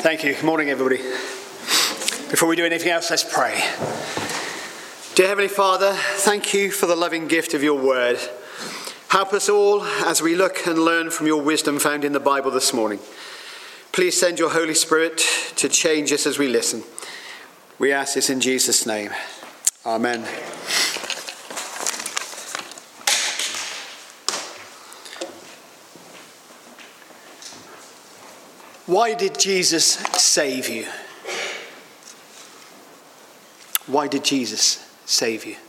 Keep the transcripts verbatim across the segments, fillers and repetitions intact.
Thank you. Good morning, everybody. Before we do anything else, let's pray. Dear Heavenly Father, thank you for the loving gift of your word. Help us all as we look and learn from your wisdom found in the Bible this morning. Please send your Holy Spirit to change us as we listen. We ask this in Jesus' name. Amen. Why did Jesus save you? Why did Jesus save you?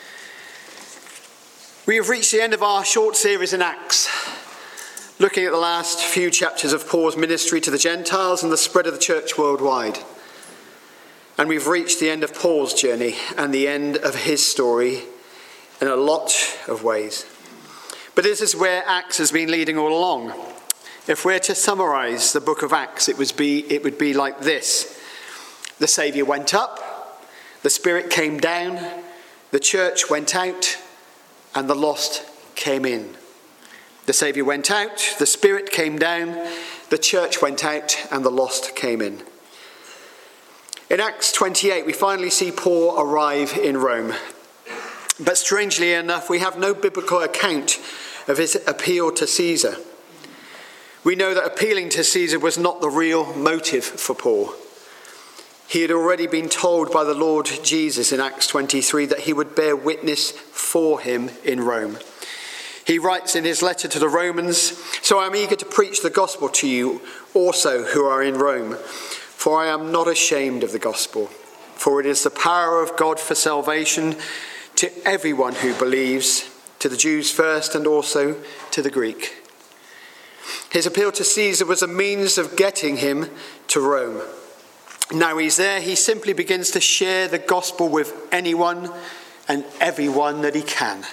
We have reached the end of our short series in Acts, looking at the last few chapters of Paul's ministry to the Gentiles and the spread of the church worldwide. And we've reached the end of Paul's journey and the end of his story in a lot of ways. But this is where Acts has been leading all along. If we're to summarize the book of Acts, it would be, it would be like this. The Saviour went up, the Spirit came down, the church went out, and the lost came in. The Saviour went out, the Spirit came down, the church went out, and the lost came in. In Acts twenty-eight, we finally see Paul arrive in Rome. But strangely enough, we have no biblical account of his appeal to Caesar. We know that appealing to Caesar was not the real motive for Paul. He had already been told by the Lord Jesus in Acts twenty-three that he would bear witness for him in Rome. He writes in his letter to the Romans, "So I am eager to preach the gospel to you also who are in Rome, for I am not ashamed of the gospel, for it is the power of God for salvation to everyone who believes, to the Jews first and also to the Greek." His appeal to Caesar was a means of getting him to Rome. Now he's there, he simply begins to share the gospel with anyone and everyone that he can.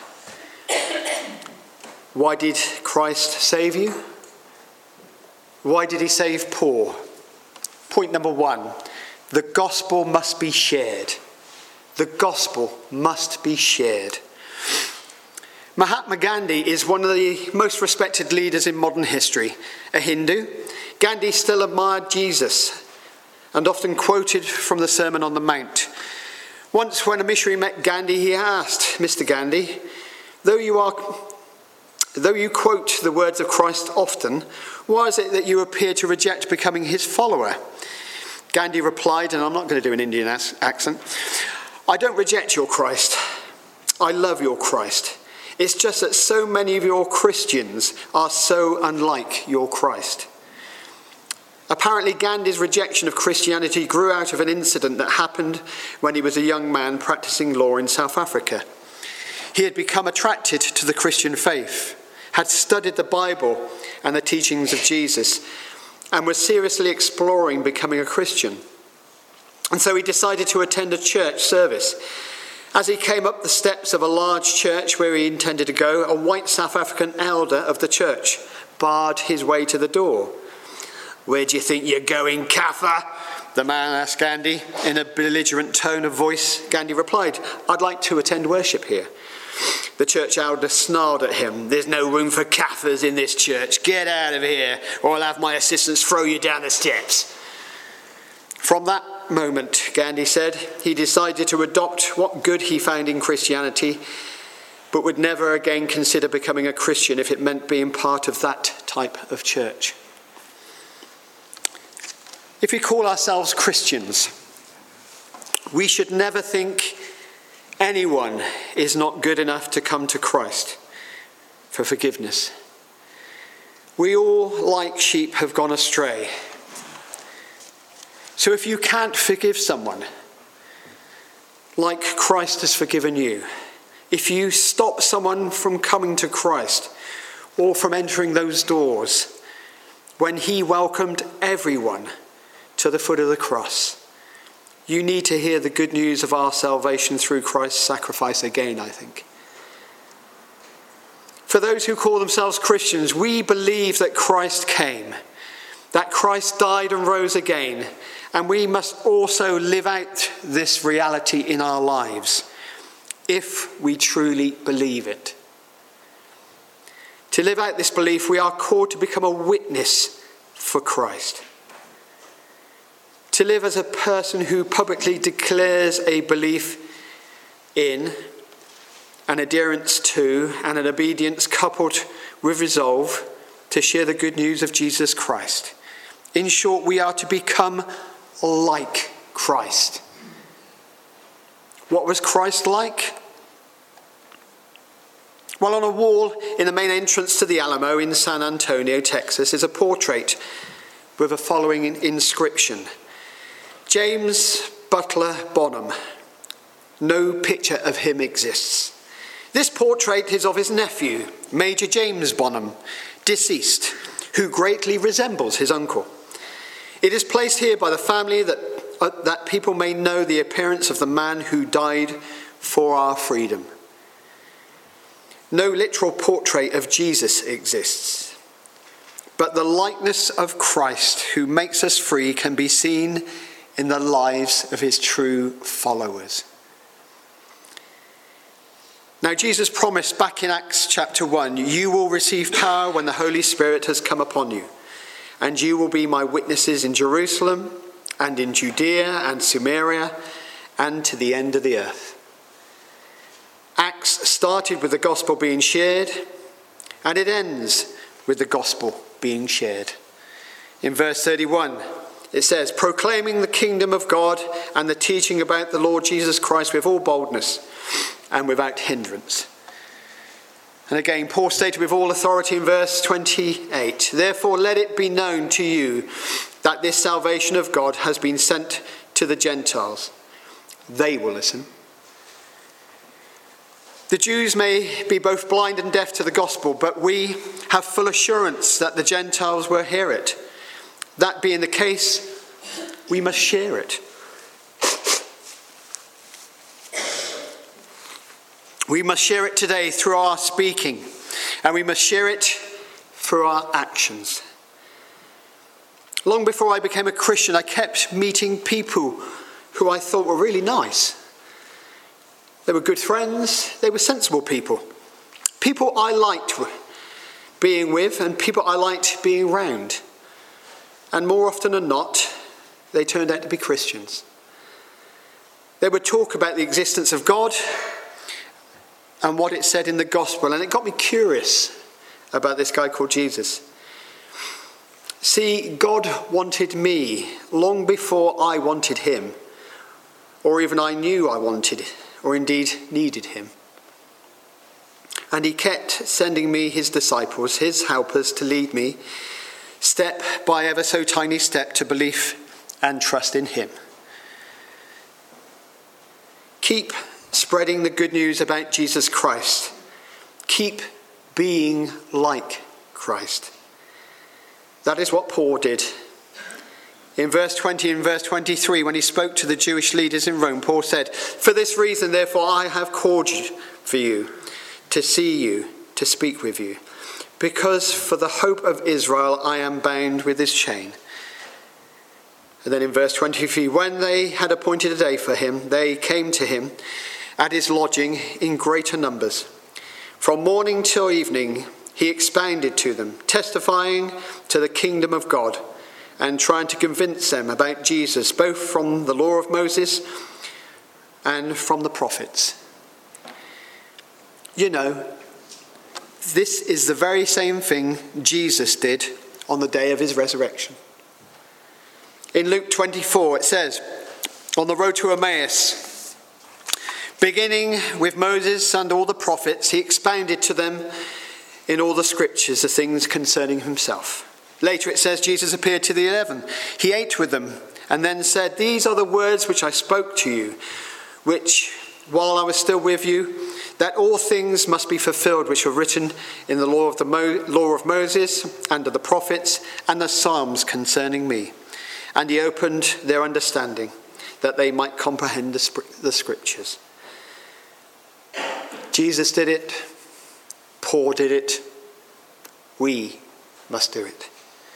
Why did Christ save you? Why did he save Paul? Point number one, the gospel must be shared. The gospel must be shared. Mahatma Gandhi is one of the most respected leaders in modern history. A Hindu, Gandhi still admired Jesus and often quoted from the Sermon on the Mount. Once when a missionary met Gandhi, he asked, "Mister Gandhi, though you are, though you quote the words of Christ often, why is it that you appear to reject becoming his follower?" Gandhi replied, and I'm not going to do an Indian accent, "I don't reject your Christ. I love your Christ. It's just that so many of your Christians are so unlike your Christ." Apparently, Gandhi's rejection of Christianity grew out of an incident that happened when he was a young man practicing law in South Africa. He had become attracted to the Christian faith, had studied the Bible and the teachings of Jesus, and was seriously exploring becoming a Christian. And so he decided to attend a church service. As he came up the steps of a large church where he intended to go, a white South African elder of the church barred his way to the door. "Where do you think you're going, Kaffir?" the man asked Gandhi. In a belligerent tone of voice, Gandhi replied, "I'd like to attend worship here." The church elder snarled at him, "There's no room for Kaffirs in this church. Get out of here, or I'll have my assistants throw you down the steps." From that moment, Gandhi said, he decided to adopt what good he found in Christianity, but would never again consider becoming a Christian if it meant being part of that type of church. If we call ourselves Christians, we should never think anyone is not good enough to come to Christ for forgiveness. We all, like sheep, have gone astray. So if you can't forgive someone like Christ has forgiven you, if you stop someone from coming to Christ or from entering those doors when he welcomed everyone to the foot of the cross, you need to hear the good news of our salvation through Christ's sacrifice again, I think. For those who call themselves Christians, we believe that Christ came, that Christ died and rose again, and we must also live out this reality in our lives if we truly believe it. To live out this belief, we are called to become a witness for Christ. to live as a person who publicly declares a belief in, an adherence to, and an obedience coupled with resolve to share the good news of Jesus Christ. In short, we are to become like Christ. What was Christ like? Well, on a wall in the main entrance to the Alamo in San Antonio, Texas, is a portrait with the following inscription: James Butler Bonham. No picture of him exists. This portrait is of his nephew, Major James Bonham, deceased, who greatly resembles his uncle. It is placed here by the family that, uh, that people may know the appearance of the man who died for our freedom. No literal portrait of Jesus exists, but the likeness of Christ who makes us free can be seen in the lives of his true followers. Now, Jesus promised back in Acts chapter one, you will receive power when the Holy Spirit has come upon you, and you will be my witnesses in Jerusalem and in Judea and Samaria and to the end of the earth. Acts started with the gospel being shared, and it ends with the gospel being shared. In verse thirty-one, it says, proclaiming the kingdom of God and the teaching about the Lord Jesus Christ with all boldness and without hindrance. And again, Paul stated with all authority in verse twenty-eight, therefore let it be known to you that this salvation of God has been sent to the Gentiles. They will listen. The Jews may be both blind and deaf to the gospel, but we have full assurance that the Gentiles will hear it. That being the case, we must share it. We must share it today through our speaking, and we must share it through our actions. Long before I became a Christian, I kept meeting people who I thought were really nice. They were good friends. They were sensible people. People I liked being with and people I liked being around. And more often than not, they turned out to be Christians. They would talk about the existence of God and what it said in the gospel. And it got me curious about this guy called Jesus. See, God wanted me long before I wanted him, or even I knew I wanted it, or indeed needed him. And he kept sending me his disciples, his helpers, to lead me step by ever so tiny step to belief and trust in him. Keep spreading the good news about Jesus Christ. Keep being like Christ. That is what Paul did. In verse twenty and verse twenty-three, when he spoke to the Jewish leaders in Rome, Paul said, for this reason, therefore, I have called you for you, to see you, to speak with you. Because for the hope of Israel, I am bound with this chain. And then in verse twenty-three, when they had appointed a day for him, they came to him at his lodging in greater numbers. From morning till evening, he expounded to them, testifying to the kingdom of God, and trying to convince them about Jesus, both from the law of Moses and from the prophets. You know, this is the very same thing Jesus did on the day of his resurrection. In Luke twenty-four, it says, on the road to Emmaus, beginning with Moses and all the prophets, he expounded to them in all the scriptures the things concerning himself. Later it says Jesus appeared to the eleven. He ate with them and then said, these are the words which I spoke to you, which while I was still with you, that all things must be fulfilled which were written in the law of the Mo- law of Moses and of the prophets and the Psalms concerning me. And he opened their understanding that they might comprehend the, sp- the scriptures. Jesus did it. Paul did it. We must do it.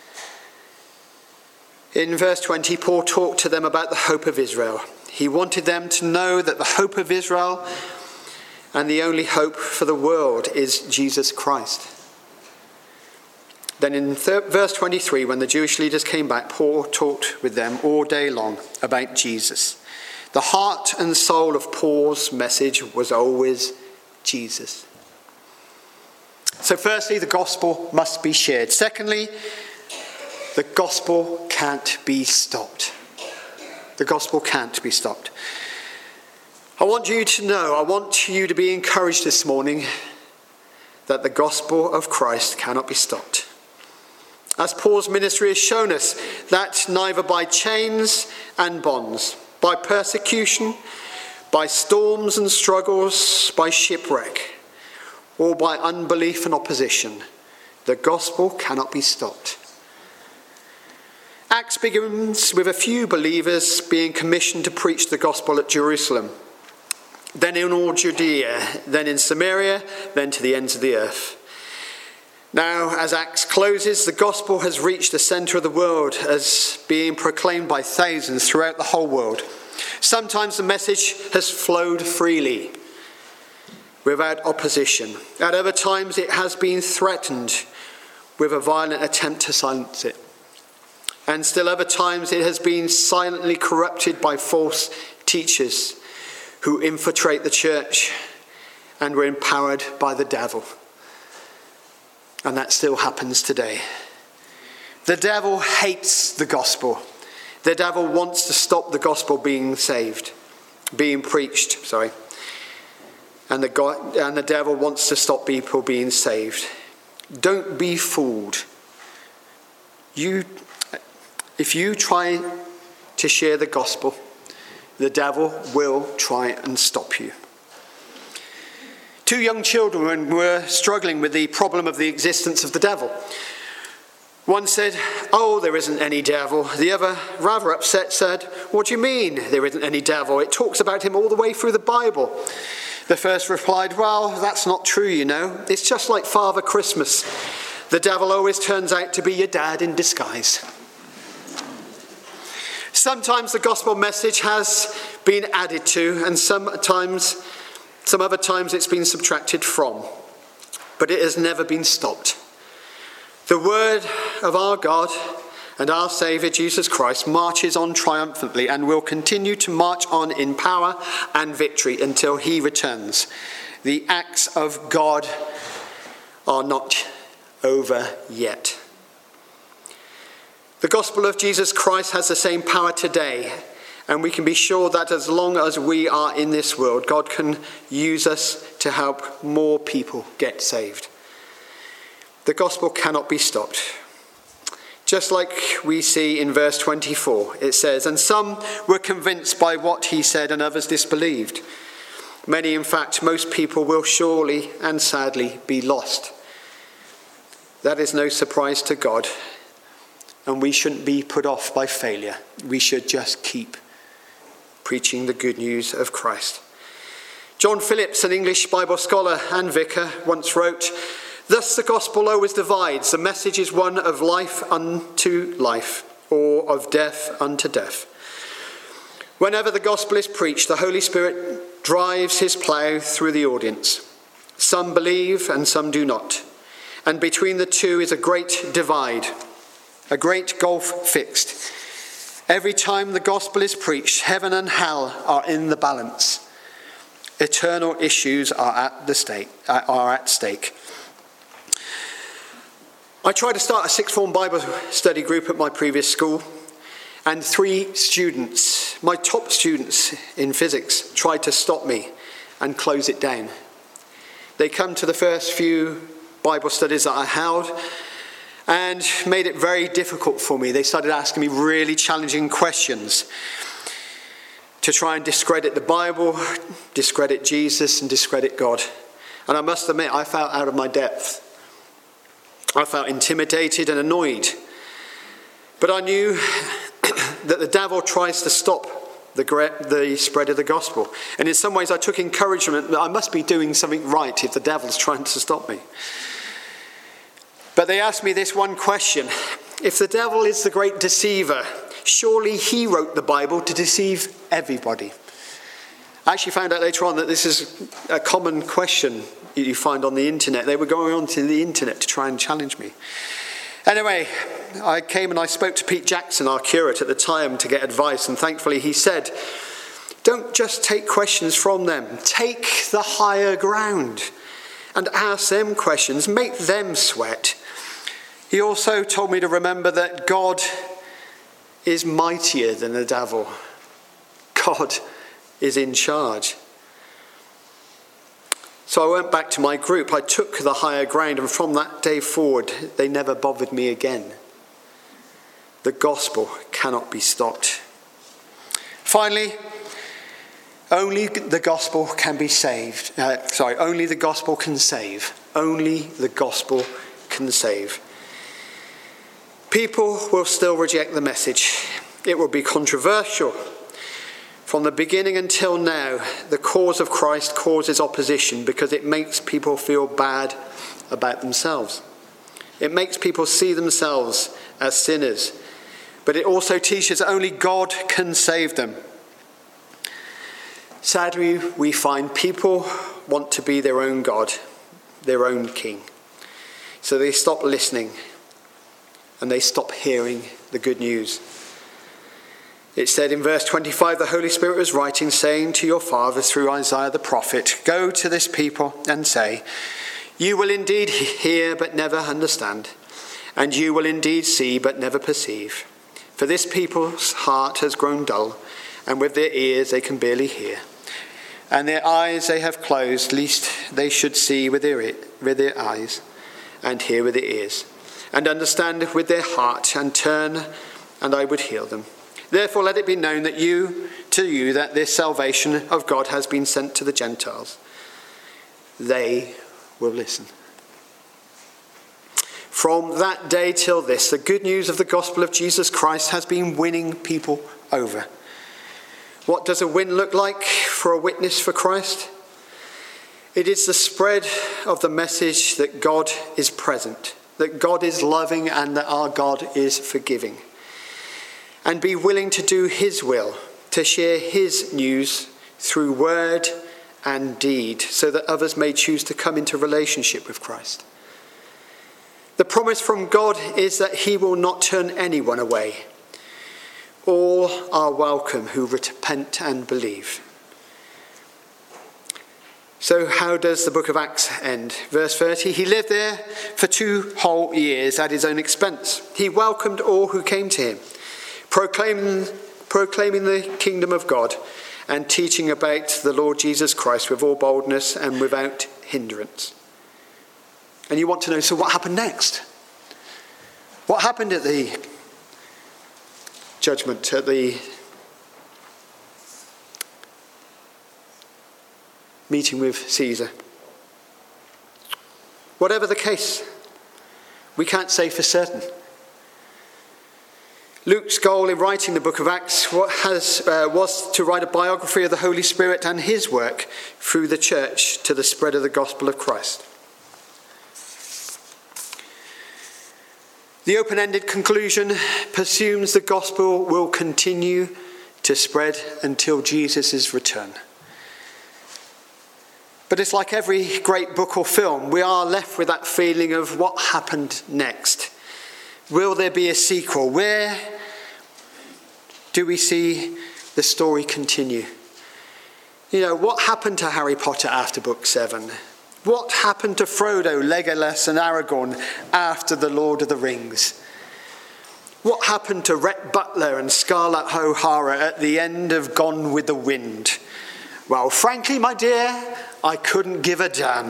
In verse twenty, Paul talked to them about the hope of Israel. He wanted them to know that the hope of Israel and the only hope for the world is Jesus Christ. Then in th- verse twenty-three, when the Jewish leaders came back, Paul talked with them all day long about Jesus. The heart and soul of Paul's message was always Jesus. So firstly, the gospel must be shared. Secondly, the gospel can't be stopped. The gospel can't be stopped. I want you to know, I want you to be encouraged this morning that the gospel of Christ cannot be stopped. As Paul's ministry has shown us, that neither by chains and bonds, by persecution, by storms and struggles, by shipwreck, or by unbelief and opposition, the gospel cannot be stopped. Acts begins with a few believers being commissioned to preach the gospel at Jerusalem, then in all Judea, then in Samaria, then to the ends of the earth. Now, as Acts closes, the gospel has reached the centre of the world as being proclaimed by thousands throughout the whole world. Sometimes the message has flowed freely, without opposition. At other times it has been threatened with a violent attempt to silence it. And still other times it has been silently corrupted by false teachers who infiltrate the church and were empowered by the devil. And that still happens today. The devil hates the gospel. The devil wants to stop the gospel being saved, being preached, sorry. And the God, and the devil wants to stop people being saved. Don't be fooled. You, if you try to share the gospel, the devil will try and stop you. Two young children were struggling with the problem of the existence of the devil. One said, "Oh, there isn't any devil." The other, rather upset, said, "What do you mean there isn't any devil? It talks about him all the way through the Bible." The first replied, "Well, that's not true, you know. It's just like Father Christmas. The devil always turns out to be your dad in disguise." Sometimes the gospel message has been added to, and sometimes, some other times it's been subtracted from. But it has never been stopped. The word of our God and our Saviour Jesus Christ marches on triumphantly and will continue to march on in power and victory until he returns. The acts of God are not over yet. The gospel of Jesus Christ has the same power today, and we can be sure that as long as we are in this world, God can use us to help more people get saved. The gospel cannot be stopped. Just like we see in verse twenty-four, it says, "And some were convinced by what he said, and others disbelieved. Many, in fact, most people will surely and sadly be lost." That is no surprise to God, and we shouldn't be put off by failure. We should just keep preaching the good news of Christ. John Phillips, an English Bible scholar and vicar, once wrote, "Thus the gospel always divides. The message is one of life unto life, or of death unto death. Whenever the gospel is preached, the Holy Spirit drives his plough through the audience. Some believe and some do not. And between the two is a great divide, a great gulf fixed. Every time the gospel is preached, heaven and hell are in the balance. Eternal issues are at the stake, are at stake." I tried to start a sixth form Bible study group at my previous school, and three students, my top students in physics, tried to stop me and close it down. They come to the first few Bible studies that I held and made it very difficult for me. They started asking me really challenging questions to try and discredit the Bible, discredit Jesus, and discredit God. And I must admit, I felt out of my depth. I felt intimidated and annoyed. But I knew that the devil tries to stop the, the spread of the gospel. And in some ways I took encouragement that I must be doing something right if the devil's trying to stop me. But they asked me this one question: if the devil is the great deceiver, surely he wrote the Bible to deceive everybody. I actually found out later on that this is a common question you find on the internet. They were going on to the internet to try and challenge me. Anyway, I came and I spoke to Pete Jackson, our curate at the time, to get advice, and thankfully he said, don't just take questions from them, take the higher ground and ask them questions, make them sweat. He also told me to remember that God is mightier than the devil. God is in charge. So I went back to my group. I took the higher ground, and from that day forward, they never bothered me again. The gospel cannot be stopped. Finally, only the gospel can be saved. Uh, sorry, only the gospel can save. Only the gospel can save. People will still reject the message. It will be controversial. From the beginning until now, the cause of Christ causes opposition because it makes people feel bad about themselves. It makes people see themselves as sinners. But it also teaches that only God can save them. Sadly, we find people want to be their own God, their own king. So they stop listening and they stop hearing the good news. It said in verse twenty-five, the Holy Spirit was writing, saying to your fathers through Isaiah the prophet, go to this people and say, you will indeed hear but never understand, and you will indeed see but never perceive. For this people's heart has grown dull, and with their ears they can barely hear. And their eyes they have closed, lest they should see with their, with their eyes, and hear with their ears, and understand with their heart, and turn, and I would heal them. Therefore let it be known that you, to you, that this salvation of God has been sent to the Gentiles. They will listen. From that day till this, the good news of the gospel of Jesus Christ has been winning people over. What does a win look like for a witness for Christ? It is the spread of the message that God is present, that God is loving, and that our God is forgiving. And be willing to do his will, to share his news through word and deed, so that others may choose to come into relationship with Christ. The promise from God is that he will not turn anyone away. All are welcome who repent and believe. So how does the book of Acts end? Verse thirty, he lived there for two whole years at his own expense. He welcomed all who came to him, proclaiming, proclaiming the kingdom of God and teaching about the Lord Jesus Christ with all boldness and without hindrance. And you want to know, so what happened next? What happened at the judgment, at the meeting with Caesar? Whatever the case, we can't say for certain. Luke's goal in writing the book of Acts has, uh, was to write a biography of the Holy Spirit and his work through the church to the spread of the gospel of Christ. The open-ended conclusion presumes the gospel will continue to spread until Jesus' return. But it's like every great book or film, we are left with that feeling of what happened next. Will there be a sequel? Where do we see the story continue? You know, what happened to Harry Potter after book seven? What happened to Frodo, Legolas and Aragorn after The Lord of the Rings? What happened to Rhett Butler and Scarlett O'Hara at the end of Gone with the Wind? Well, frankly, my dear, I couldn't give a damn.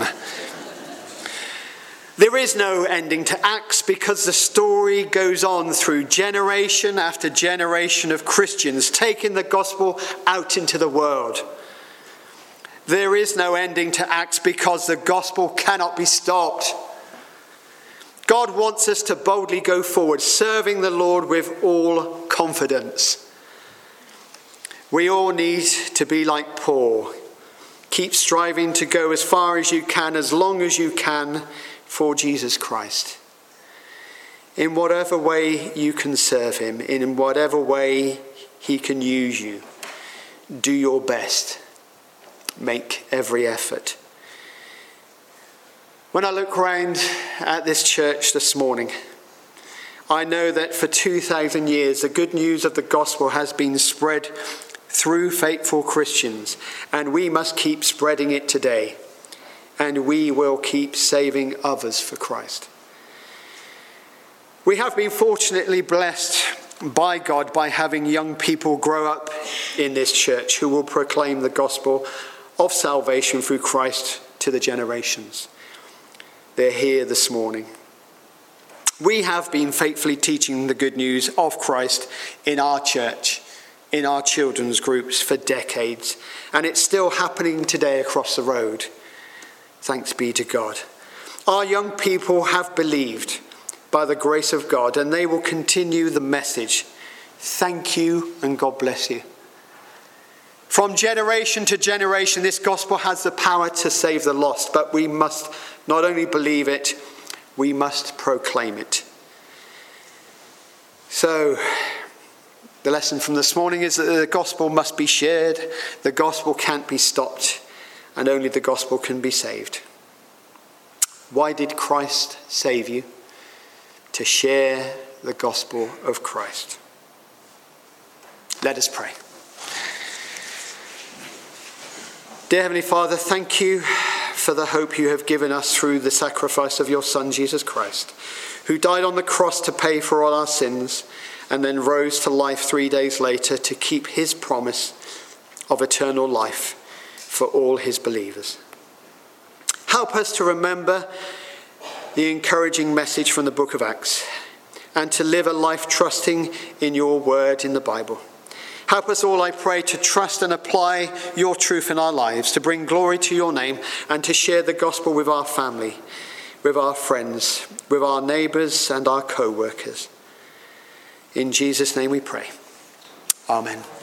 There is no ending to Acts because the story goes on through generation after generation of Christians taking the gospel out into the world. There is no ending to Acts because the gospel cannot be stopped. God wants us to boldly go forward, serving the Lord with all confidence. We all need to be like Paul. Keep striving to go as far as you can, as long as you can, for Jesus Christ. In whatever way you can serve him, in whatever way he can use you, do your best. Make every effort. When I look around at this church this morning, I know that for two thousand years, the good news of the gospel has been spread through faithful Christians, and we must keep spreading it today, and we will keep saving others for Christ. We have been fortunately blessed by God by having young people grow up in this church who will proclaim the gospel of salvation through Christ to the generations. They're here this morning. We have been faithfully teaching the good news of Christ in our church, in our children's groups for decades, and it's still happening today across the road. Thanks be to God. Our young people have believed by the grace of God, and they will continue the message. Thank you, and God bless you. From generation to generation, this gospel has the power to save the lost, but we must not only believe it, we must proclaim it. So, the lesson from this morning is that the gospel must be shared, the gospel can't be stopped, and only the gospel can be saved. Why did Christ save you? To share the gospel of Christ. Let us pray. Dear Heavenly Father, thank you for the hope you have given us through the sacrifice of your Son, Jesus Christ, who died on the cross to pay for all our sins and then rose to life three days later to keep his promise of eternal life for all his believers. Help us to remember the encouraging message from the book of Acts and to live a life trusting in your word in the Bible. Help us all, I pray, to trust and apply your truth in our lives, to bring glory to your name and to share the gospel with our family, with our friends, with our neighbours and our co-workers. In Jesus' name we pray. Amen.